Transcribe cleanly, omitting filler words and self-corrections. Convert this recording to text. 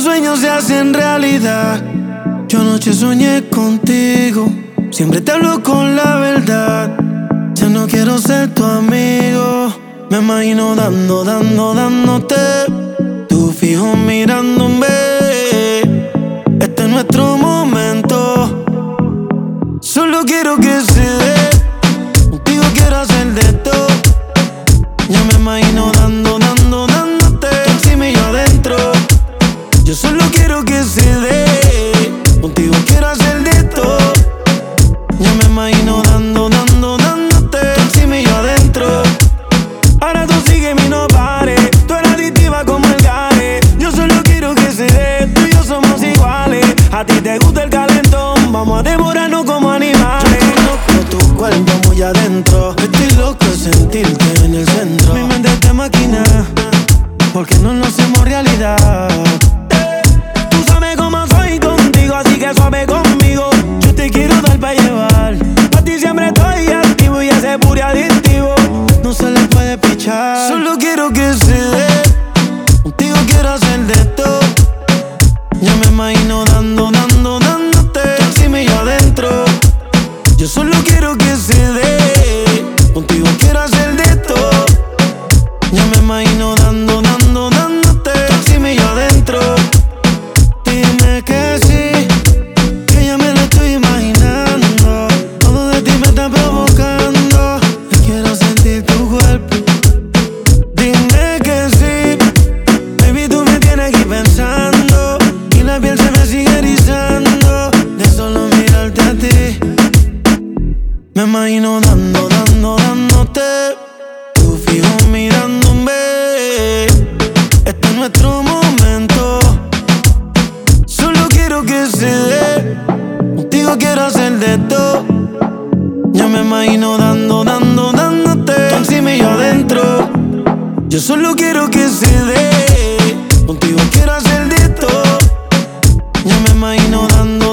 sueños se hacen realidad. Yo anoche soñé contigo, siempre te hablo con la verdad. Ya no quiero ser tu amigo. Me imagino dándote. Tú fijo mirándome. Este es nuestro momento. Solo quiero que se dé. Contigo quiero hacer de todo. Ya me imagino dándote. Tú encima y yo adentro. Yo solo quiero que se dé. Contigo quiero hacer de todo. Ya me imagino dándote. Tú encima y yo adentro. Ahora tú sígueme y no pares. Tú eres adictiva como el gare. Yo solo quiero que se dé. Tú y yo somos iguales. A ti te gusta el calentón. Vamos a devorarnos como animales. Yo conozco tu cuerpo muy adentro. Estoy loco de sentirte en el centro. Mi mente te maquina, porque no lo hacemos realidad. Tú sabes cómo soy contigo, así que suave conmigo. Yo te quiero dar pa' llevar. A ti siempre estoy activo y ese puri adictivo no se le puede pichar. Solo quiero que se dé. Contigo quiero hacer de todo. Ya me imagino dándote. Tú encima y yo adentro. Yo solo quiero que se dé. Contigo quiero hacer de todo. Ya me imagino dándote. Tú encima y yo adentro. Dime que sí, que ya me lo estoy imaginando. Todo de ti me está provocando. Y quiero sentir tu cuerpo. Dime que sí, baby, tú me tienes aquí pensando. Y la piel se me sigue erizando de solo mirarte a ti. Me imagino dándote. Tú fijo mirándome. Este es nuestro momento. Solo quiero que se dé. Contigo quiero hacer de todo. Ya me imagino dándote. Tú encima y yo adentro. Yo solo quiero que se dé. Contigo quiero hacer de todo. Ya me imagino dándote.